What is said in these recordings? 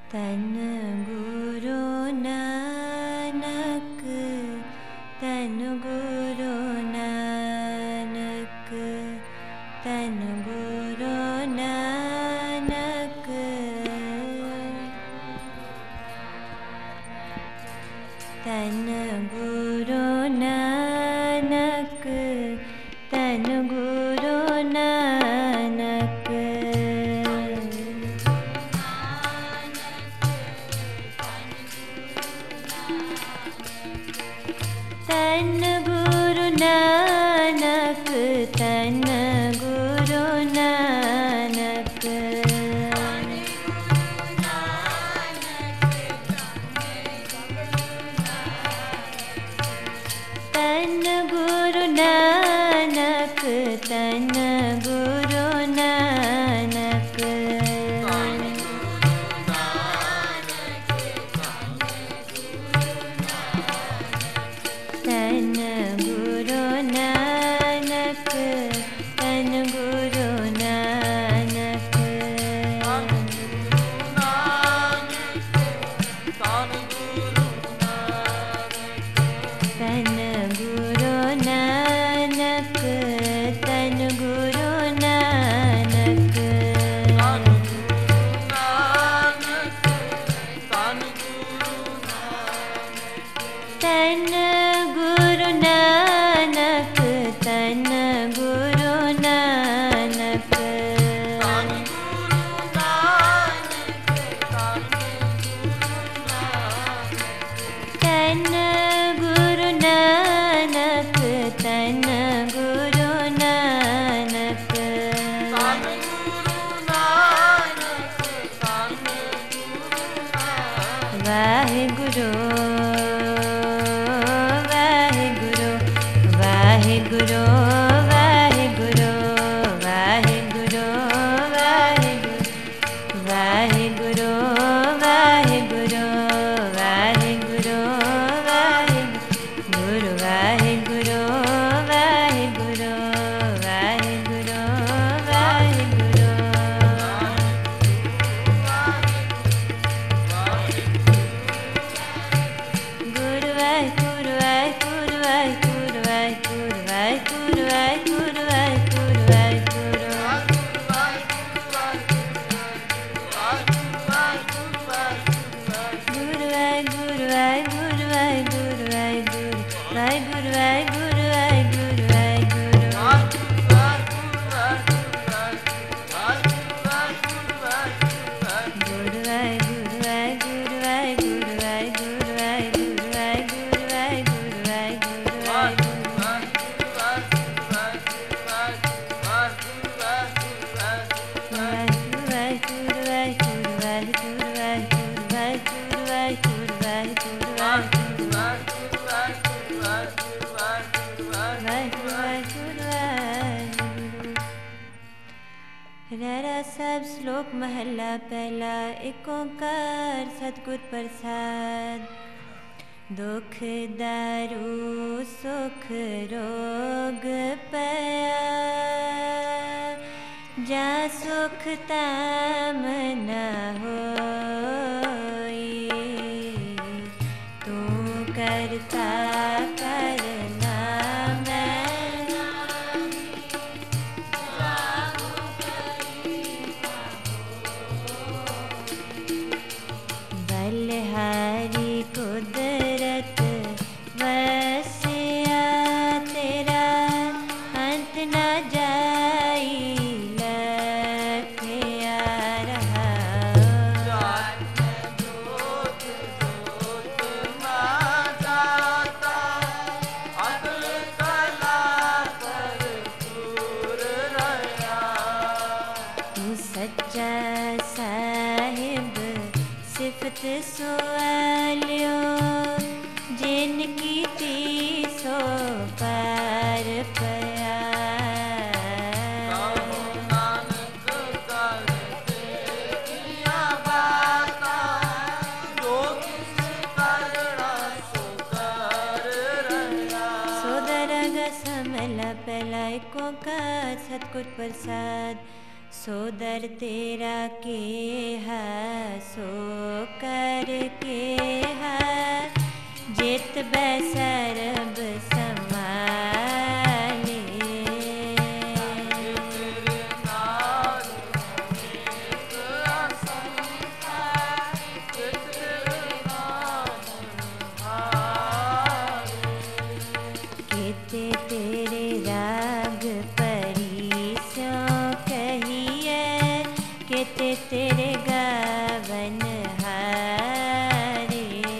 तन गुरु नानक, तन गुरु नानक, तन गुरु नानक। तन गुरु नानक, तन गुरु नानक। तन गुरु नानक, तन गुरु नानक। तन गुरु नानक, तन गुरु नानक। तन गुरु नानक, तन गुरु नानक। तन गुरु नानक, तन गुरु नानक। तन गुरु नानक, तन गुरु नानक। तन गुरु नानक, तन गुरु नानक। वाहिगुरु वाहिगुरु वाहिगुरु वाहिगुरु वाहिगुरु वाहिगुरु वाहिगुरु वाहिगुरु वाहिगुरु वाहिगुरु वाहिगुरु वाहिगुरु वाहिगुरु। गुरु वाहिगुरु वाहिगुरु वाहिगुरु वाहिगुरु वाहिगुरु वाहिगुरु वाहिगुरु वाहिगुरु। गुरु वाहिगुरु वाहिगुरु वाहिगुरु वाहिगुरु वाहिगुरु वाहिगुरु वाहिगुरु वाहिगुरु। गुरु वाहिगुरु वाहिगुरु वाहिगुरु वाहिगुरु वाहिगुरु वाहिगुरु वाहिगुरु वाहिगुरु वाहिगुरु वाहिगुरु वाहिगुरु वाहिगुरु वाहिगुरु वाहिगुरु वाहिगुरु वाहिगुरु वाहिगुरु। रहरा साहब श्लोक महला पहला। एक ओंकार सतगुर प्रसाद। दुख दारू सुख रोग पया, जा सुख ताम न होई। तू करता करना मैं, बलिहारी कुदरत वसिया तेरा अंत न जाई लखिया रहा। तू सच्चा साहिब सिफत सुआलियो, जिनकी तीसो पार पया। सोदरग समला पहला। एक ओंकार सतगुर प्रसाद। सोदर तेरा के है सो करके जित बैसरब समाले। केते तेरे राग परिसों कहिए, केते तेरे गावन हारे।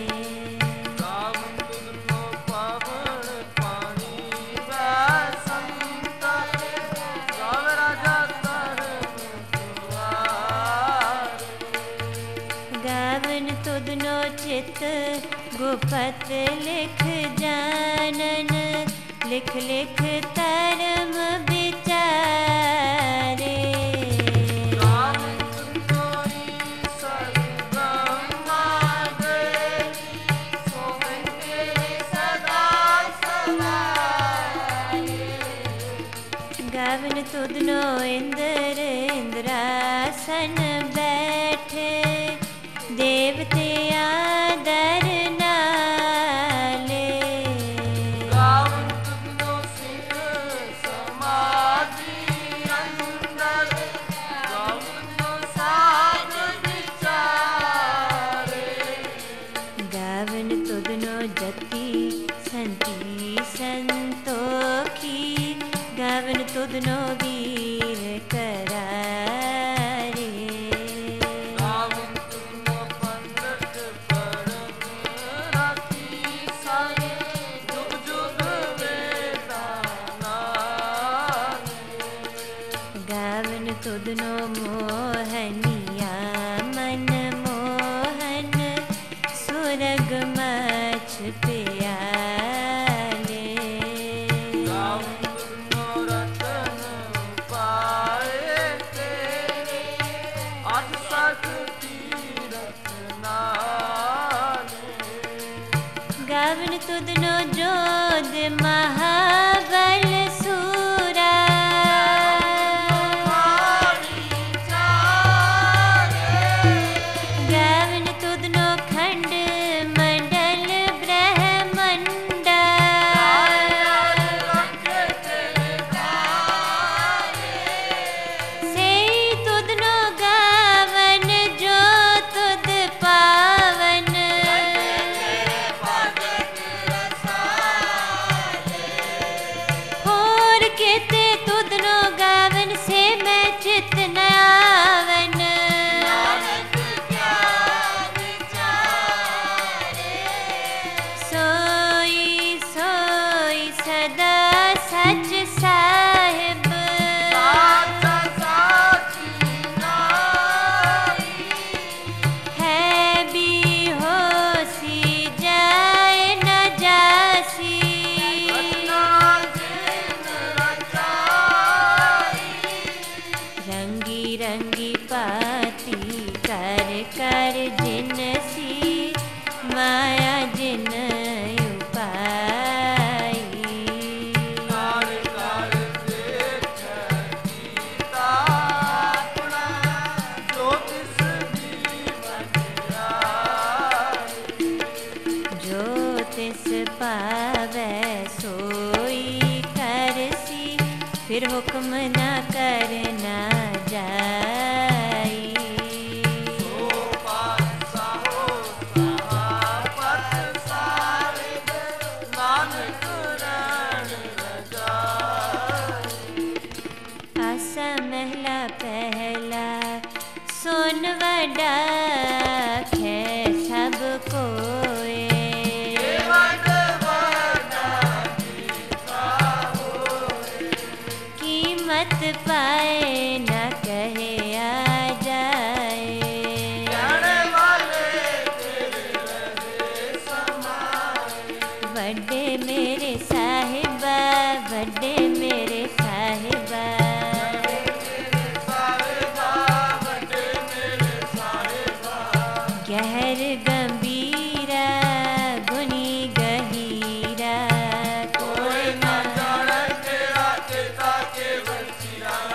गावन तुदनो चित गुपत लिख जानन, लिख लिख तरम विचारे। गावन तुदनो इंद्र इंद्रासन बैठे, देवते आदर नाले। गावन तुदनो सिंह समाधि अंदर, गावन साध विचारे। गावन तुदनो जति संति संतोखी, गावन तुदनो वीर करारे। गावन तुदनो पंडित परम रति सारे, जुग जुग वेदानारे। गावन तुदनो मोहनिया मन मोहन, सुरग मछ प्याले। गावन तुदनो रतन पाए तेरे, आठ शक्ति रत्नाले। गावन तुदनो जोध महाबल सूरा, गावन तुदनो खंड मंडल ब्रह्मंडा। से तुदनो गावन जो तुद पावन, होर केते तुदनो गावन से मैं चित न आवन। सोई सोई सदा सच साहिब, है भी होसी जाए न जासी। रंगी रंगी पाती कर कर जिनसी, माया जिन उपाई। जो तिस पावै सोई करसी, फिर हुक्म न करना जाई। आसा महला पहला सोन वडा खे सब कोए। कीमत पाए न कहे आ जाए। बड़े मेरे साहिबा, बड़े मेरे साहिबा। गहर गंभीरा गुनी गहीरा, कोई न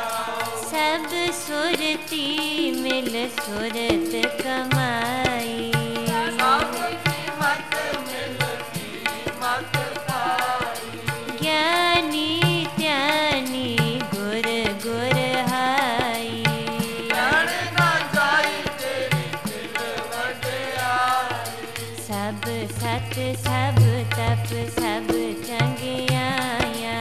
सब सुरती मिल सुरत कमाई। सब तप सब चंगियाया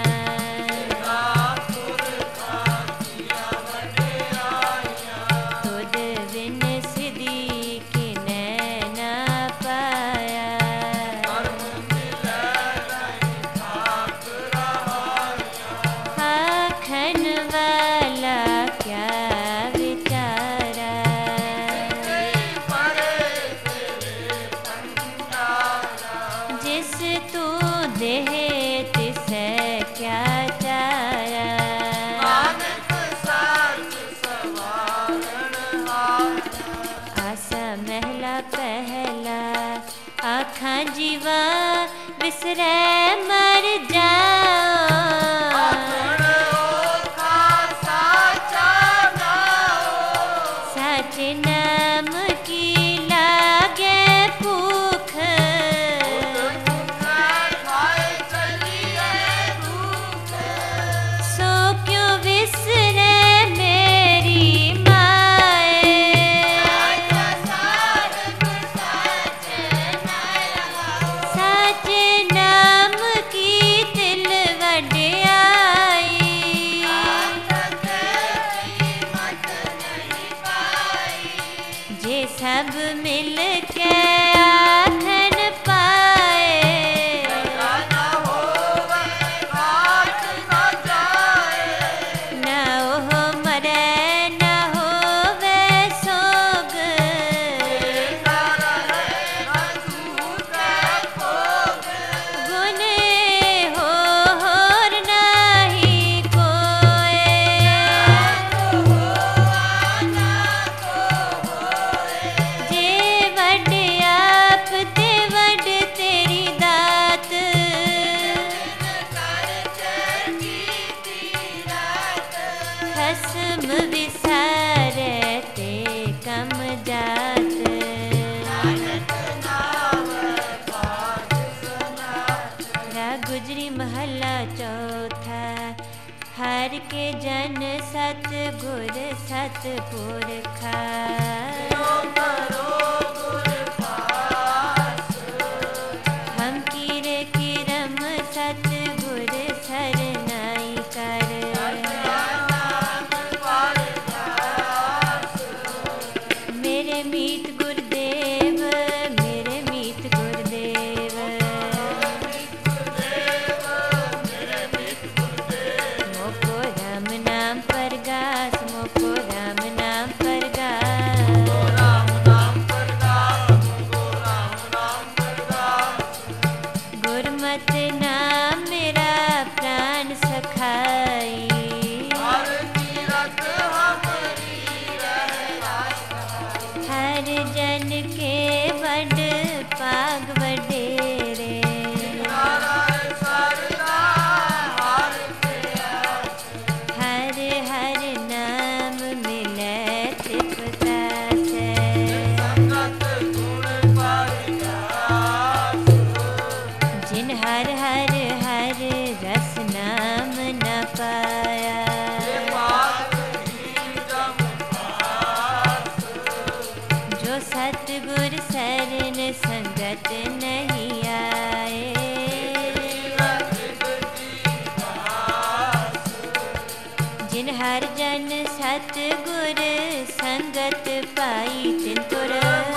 तुद बिन सिद्धि किनै ना पाया आखन वाला क्या विचारा जिस तू देह तिसै क्या चारा आसा महला पहला आखां जीवा बिसरै मर जाओ साचे नाम की लागे भूख सो क्यों विसरे मेरी माए साचे नाम की दिल वड्याई जे सब मिल के आखन पाए ना ओह मरे ना होवे सोग गुन होर नाही कोय जे वड आप ते वड तेरी दात खसम विसारे ते कम जात राग गुजरी महला चौथा हर के जन सतगुर सतपुरखा हम कीरे किरम सतगुर सरनाई कर मेरे मीत गुरुदेव मेरे मीत गुरुदेव मोको राम नाम परगास मोको राम नाम परगास गुरमत नाम मेरा प्राण सखाई हर जन के बड़ पाग वडेरे हर हर नाम मिले तृप्ता से जिन हर हर हर रस नाम न पाया जो सतगुर शरण संगत नहीं आए जिन हर जन सतगुर संगत पाई तिन तुर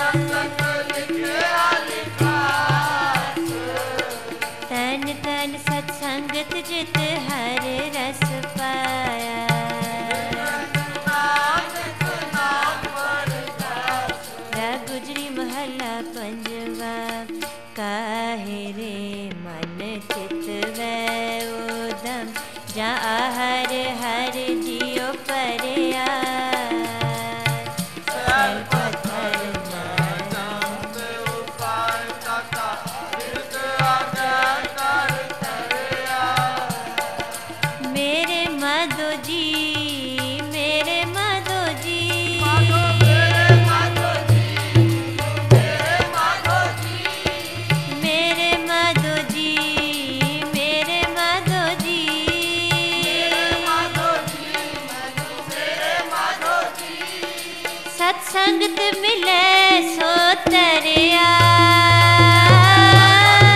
तन तन सत्संगत जित हर रस पाया राग गुजरी महला पंजवा काहे रे मन चित वै उदम जा हर हर जियो परया मेरे माधो जी मेरे माधो जी मेरे माधो जी मेरे माधो जी सत्संगत मिले सो तरया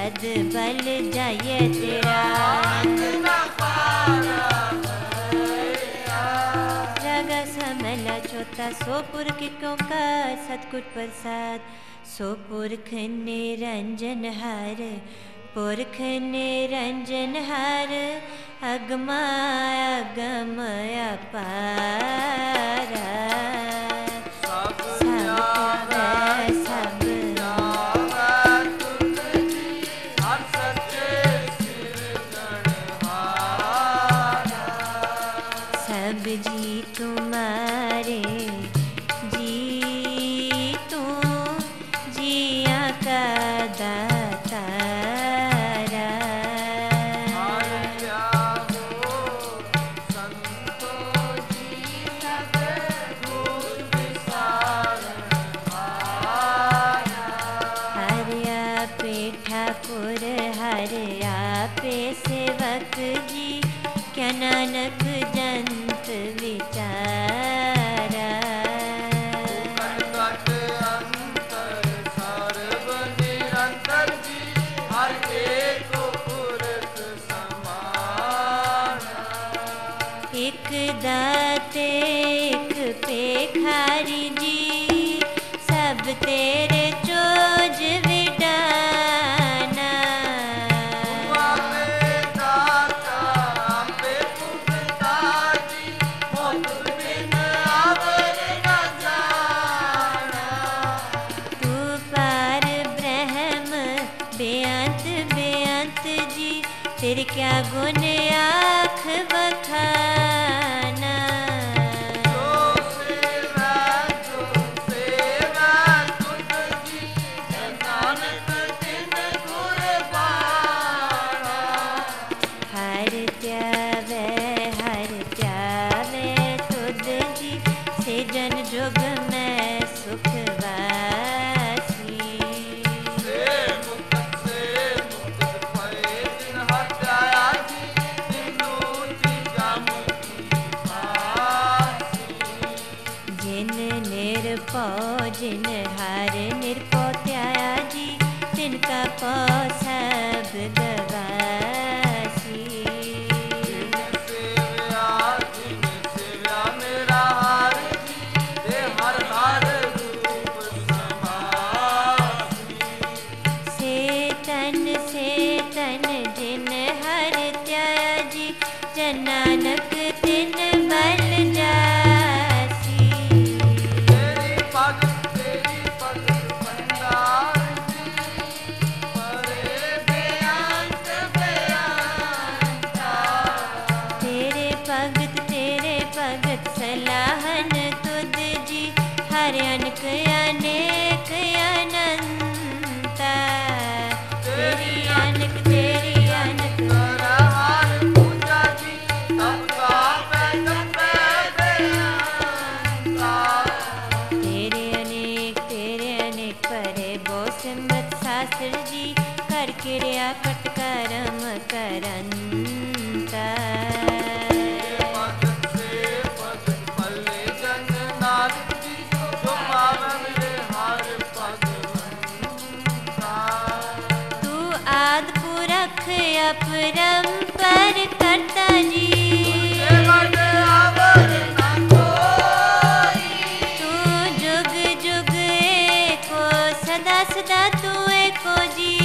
सद बल जाइए तेरा। रागा समला चौथा सो पुरख क्यों का सतकुट प्रसाद। सो पुरख निरंजन हर पुरख निरंजन हर अगमा अगम अपारा। नानक जंत विचारा। घट अंतर सर्व निरंतर जी हर एक पुरख समान। एक दाते एक पेखारी जी सब तेरे चोज विडाना। तेरे क्या गुण आँख बखाना। जो सेवा तुझ जी नानक तिन कुर्बाना। हर त्यावे तुझ जी से जन जुग में सुखवासी। जिन हर निरपो त्याया जी तिनका पौ सब गवासी। जिन सेव्या मेरा हर जी दे हर हर रूप समासी। से तन जिन हर त्याया जी जन नानक तिन बल जासी। सलाहन तुझ जी हर अनक अनेक अनंता। तेरी अनक हर पूजा जी सबका तेरे अनेक परे बो सिमरत शास्त्र जी कर क्रिया कटकरम करंता। अपरंपर करता जी तू जुग जुग एको सदा सदा तू एको जी।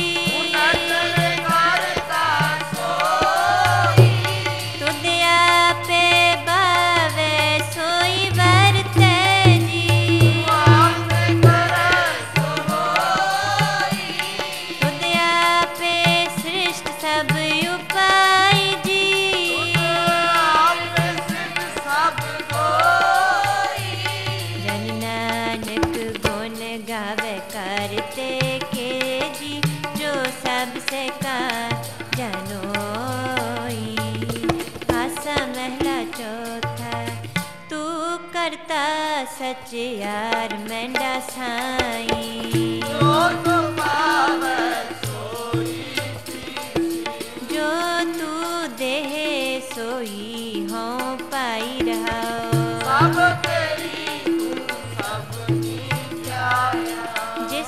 तुद आपे बावे सोई बरते जी। तुद आपे सृष्ट सब उपाय जी। जन नानक गुण गावे करते के जी जो सबसे का जनोई। आसा महला चौथा तू करता सच यार मेंढा साई। जो तू देह सोई हो पाई रहा। जिसनु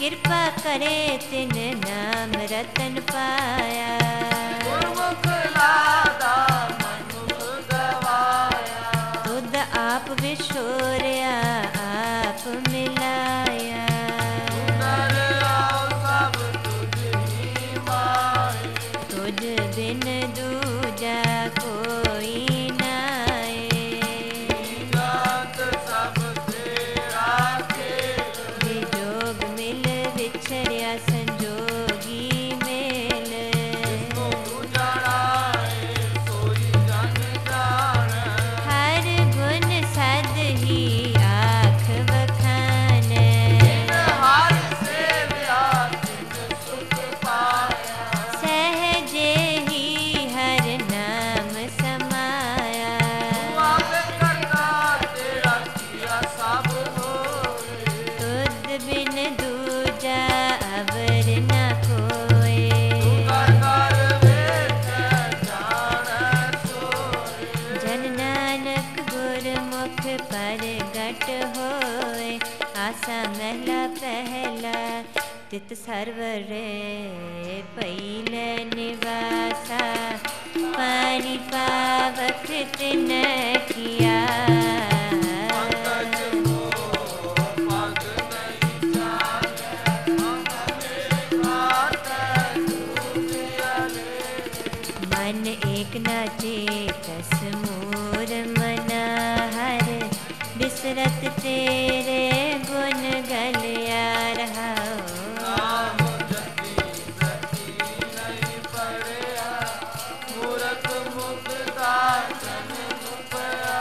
कृपा करे तिन नाम रतन पाया। गुरमुख लादा मनुख गवाया। तुद आप विछोरिया आप मिलाया। सुंदर आओ सब तुझी माए। तुझ बिन दूजा कोई नाए। जात सब तेरा खेल। विजोग मिल विछड़िया संजोगी मेल। जिसको तू जाने सोई जन जाने। हर गुण सद ही आँख बखाने। हार से व्यापित सुख पाया। सहजे ही हर नाम समाया। आप करता तेरा किया सब होए। तुद बिन दूजा अवर न कोय। कर कर वेच जाने सोए। जन नानक गुरमुख परगट होय। आसा महला पहला तित सरवर पैल निवासा। पानी पावक तिन किया। पंकज को पग नहीं जाने। मंगले माता चले। मन एक न चेतस मोर मना हर। बिसरत तेरे गुण गलिया रहाओ। नाम जपी सती नहीं पड़या। मूरख मुक्ता जन मुपया।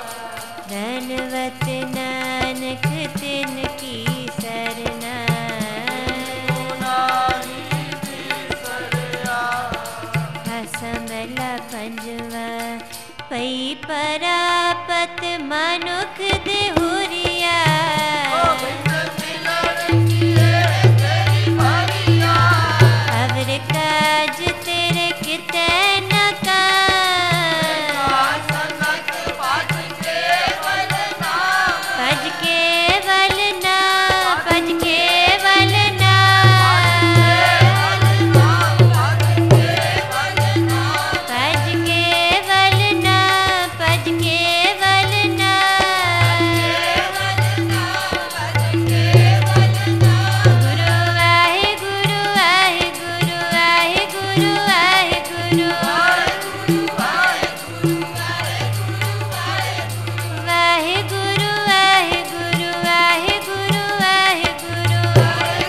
धनवत नानक तिन की सरना। नारी बिसरया। हसमला पंजवा पई परापत मनुख देहुरिया। गोविंद मिलन किए तेरी भगिया। अवर काज तेरे कितै न काज। संगत पाठ केवल नाम। पज केवल ना पज केवल ना। पज केवल ना पज केवल ना। गुरु आहे गुरु आहे गुरु आहे गुरु आहे गुरु। वाहे गुरु आहे गुरु आहे गुरु आहे गुरु।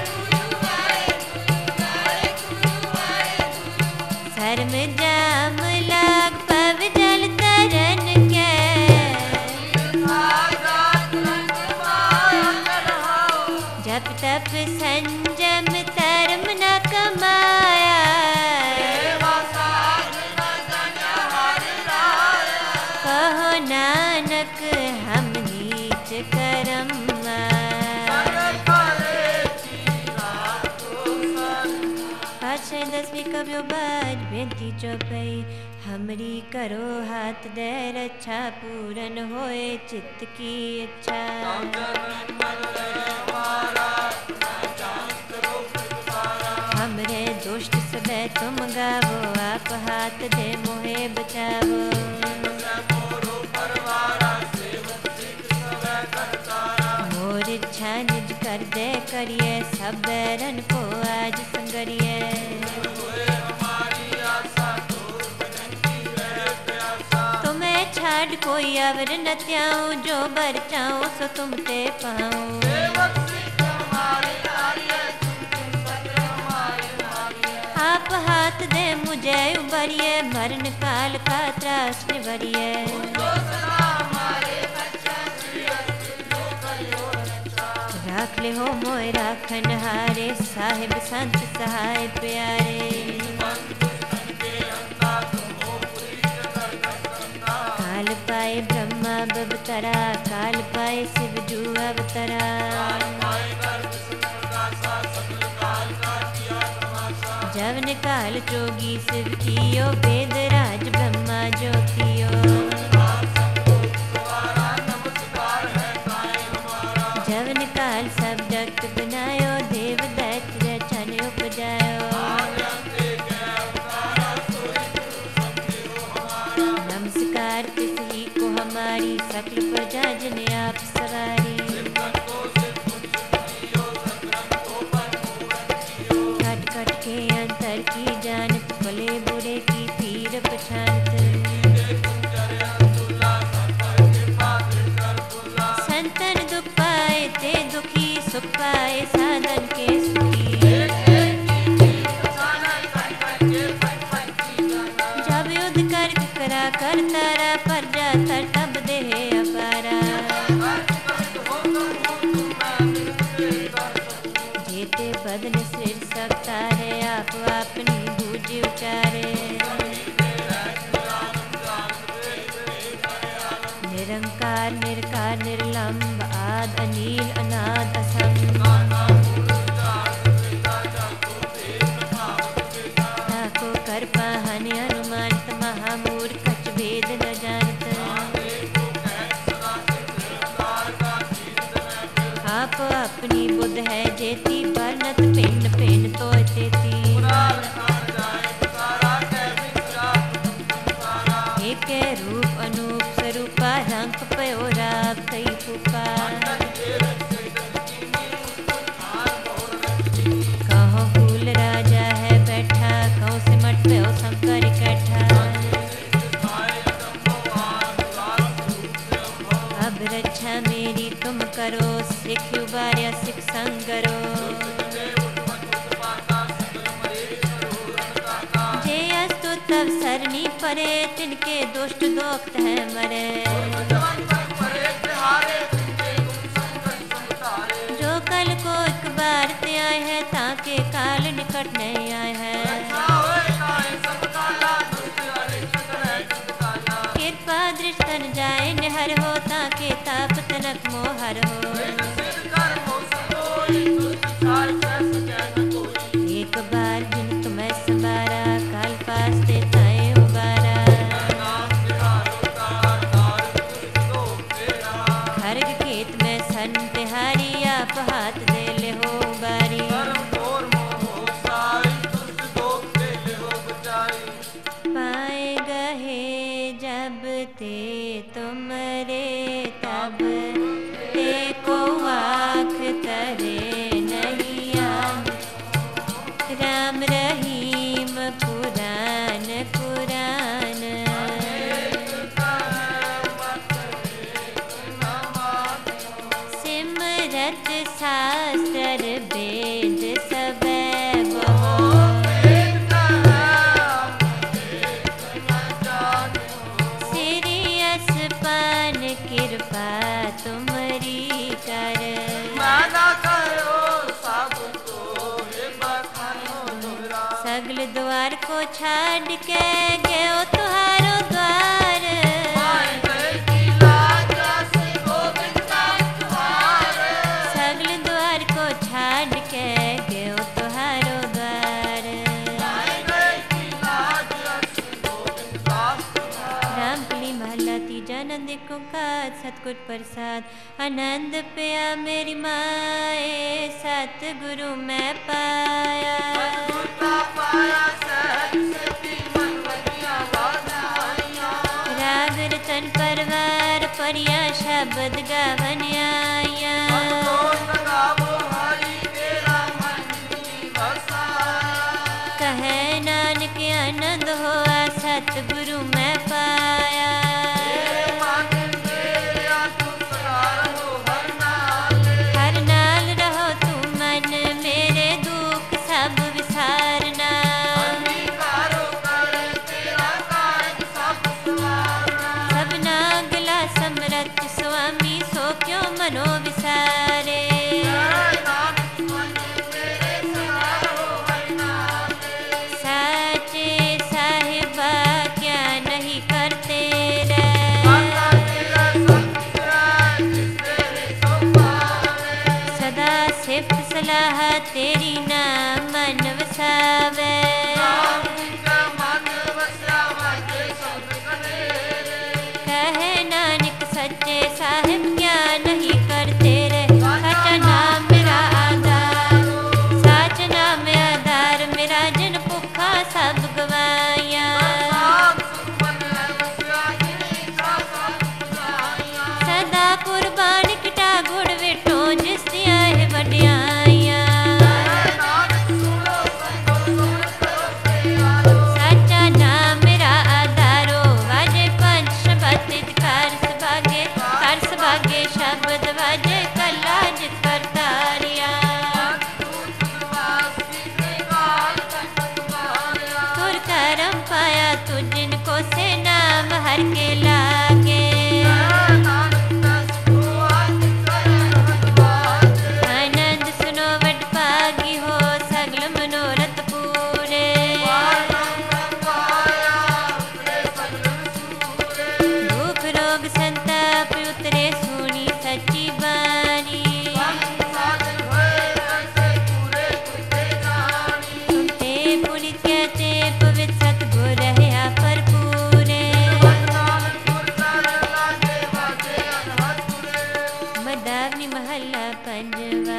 शर्म जाम लाग पव जल तरन के। जप तप संजम धर्म न कमाया। कहो नानक हम नीच करम। पाछे दसवीं कव्यो बाज बेनती चौपई। हमरी करो हाथ दे रक्षा पूरन होए चित्त की इच्छा। हमरे दुष्ट सबे तुम गावो। आप हाथ दे मोहे बचावो। मोर इच्छा निज कर दे करिए। सब बैरन को आज संगरिए। तुम्हें छाड़ कोई अवर न त्याऊं। जो बर चाऊं सो तुम ते पाऊं। आप हाथ दे मुझे उबरिए। मरण काल का त्रास निवरिए। राख ले हो मोय राखन हारे। साहिब संत सहाय प्यारे। काल पाए ब्रह्मा बबतरा। काल पाए शिव जू अवतरा। जवन काल जोगी शिव कियो। वेद राज ब्रह्मा ज्योतियो। जवन काल सब जगत बनायो। देव सुख पाए साधन के सुखी। जब युद्ध कर करा कर तारा पर जाता तब देह अपारा। जेते बदन सिर सब तारे आप अपनी बूझ उचारे। निरंकार निरकार निर्लंब आद अनील अनाद असंग। ताको कर पाहन अनुमानित महामूर्ख कछ भेद न जानत। आप अपनी बुद्ध है जेती बरनत पिंड पिंड तो तेती। एक रूप अनूप स्वरूपा रंग पयो राव कई फूका। कहो फूल राजा है बैठा कहो सिमट पयो शंकर इकट्ठा। अब रक्षा मेरी तुम करो सिख उबार्या सिख संग करो। जे अस्तु तब सरनी परे तिनके दुष्ट दोक्त है मरे। जो कल को एक बार ते आए हैं ताके काल निकट नहीं आए हैं। कृपा दृष्टन जाए निहर हो ताके ताप तनक मोहर हो। एक बार जिन तुम्हें संबारा काल पास ते ताए उबारा। खरग खेत में सन तिहारी आप हाथ दे ले हो बारी। पाए गहे जब ते तुमरे तब ते को आँख तरे नहीं आन। राम रहीम पुराण पुराण। सिमरत शास्त्र वेद सबे बहो। सिरियस पान कृपा तुमरी कर। सगल द्वार को छाड़ के गयो तुहारो द्वार। सगल द्वार को छाड़ के गयो तुहारो द्वार। रामकली महला तीजा नंद को काज सतगुर प्रसाद। आनंद पिया मेरी माए सतगुरु मैं पाया। राग रतन परवार परिया शब्द गावन आया। कहे नानक आनंद होआ सतगुरु मैं पाया। हर नाल रहो तू मन मेरे दुख सब विसारना। सबना गला समरथ स्वामी सो क्यों मनो विसारे। साचे साहिबा क्या नहीं करते रे। सदा सिफ्त सलाह तेरी नाम मन वसावे। कहे नानक सच्चे साहिब क्या नहीं करते रे। सच्चा नाम मेरा आधार सच नाम आधार मेरा जिन भुखा सब गवाया। सदा कुर्बान किटा गुड़ विठो जिस दिया है वड्याइया।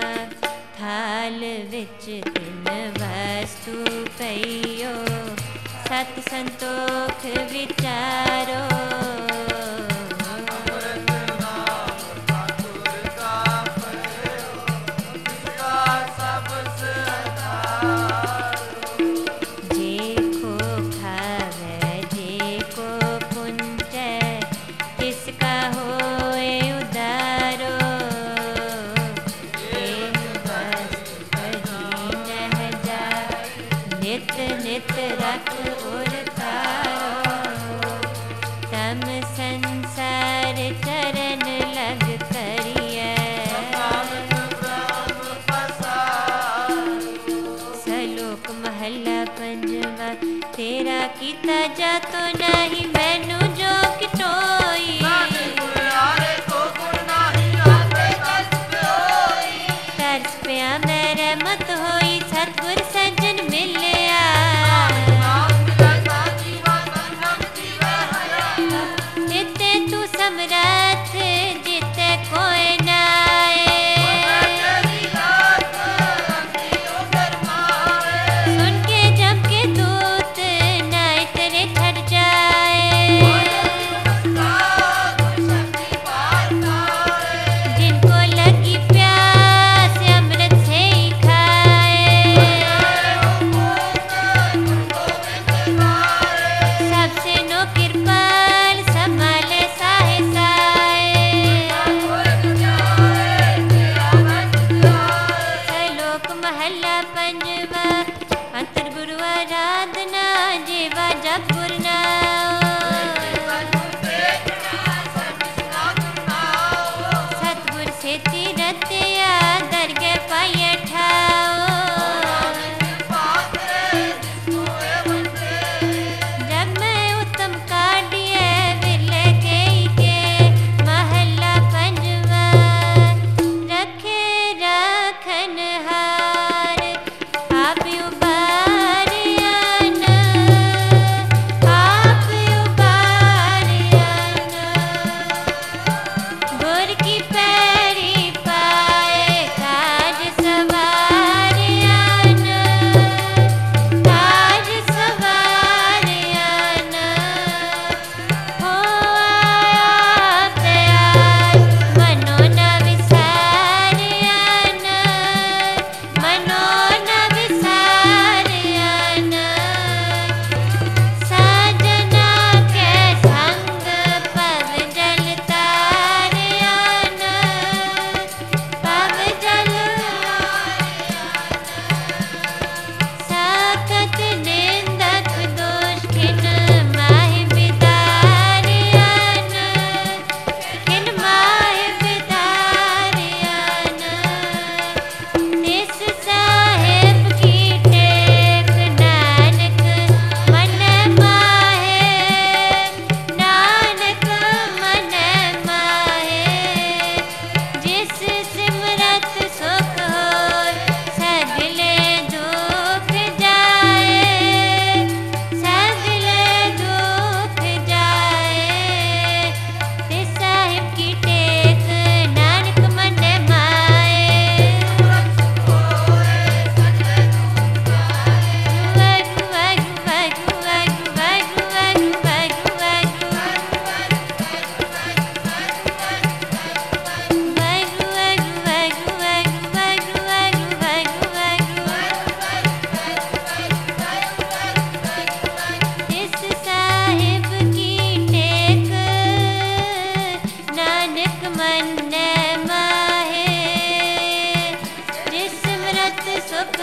थाल विच तिन वस्तु पइयो सत संतोख विचारो नित रख उर तारो तम संसार चरण लग करिए सलोक महला पंजवा तेरा कीता जातो नहीं मैनू जो किटोई तरस पिया मेरे मत होई सतगुर सज्जन मिले समरथ जिते कोई नाए सुन के जब के दूत नाए तेरे छड़ जाए जिनको लगी प्यास अमृत से ही खाए सबसे नो कृपाल संभाले महला पंजवा अंतर गुरु आराधना जेवा जप गुरु सतगुर से तीरतिया दरगे पाए ठाओ जब मैं उत्तम काढ़िए विरले के महला पंजवा रखे राखन सुख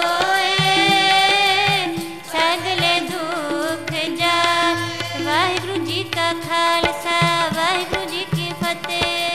होए सगले दुख जा। वाहिगुरु जी का खालसा वाहिगुरु जी की फतेह।